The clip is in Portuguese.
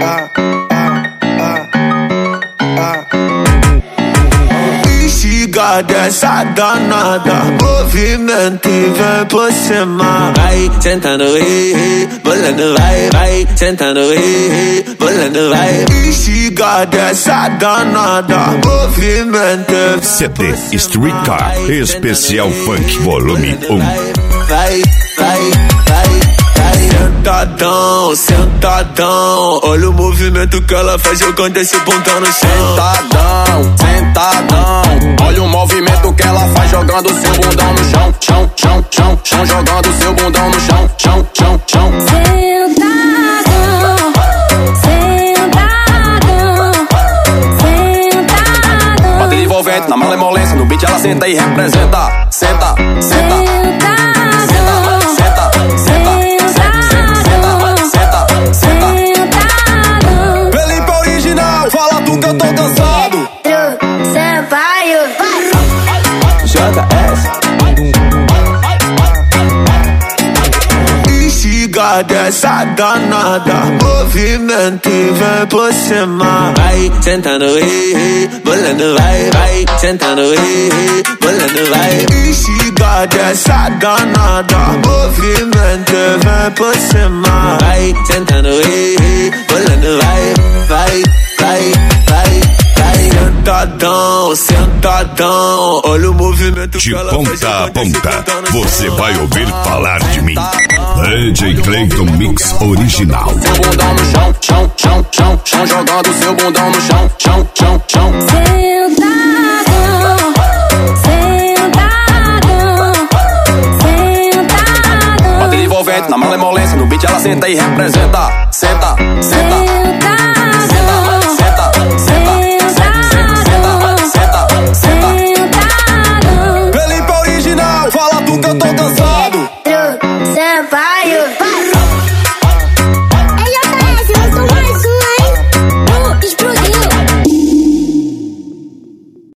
Instiga dessa danada, movimento e vem por cima. Vai sentando, bolando, vai sentando, bolando, vai. Instiga dessa danada, movimento. CD Streetcar Especial Funk Volume 1. Vai. Sentadão, sentadão, olha o movimento que ela faz jogando esse bundão no chão. Sentadão, olha o movimento que ela faz jogando seu bundão no chão. Chão, jogando seu bundão no chão. Sentadão. Bota envolvente na malemolência, no beat ela senta e representa. Senta. Felipe original, fala tu que eu tô cansado. Instiga dessa danada, movimento e vem por cima. Vai sentando, bolando, vai sentando, bolando, vai. Instiga dessa danada, movimento e vem por cima. Vai sentando, bolando, vai. Sentadão, olha o movimento de ponta a ponta, você vai ouvir falar de mim. DJ Clayton Mix Original. Seu bundão no chão, jogando seu bundão no chão. Bota envolvente na malemolência, no beat ela senta e representa. Senta. Felipe original, fala tu que eu tô cansado. Sampaio.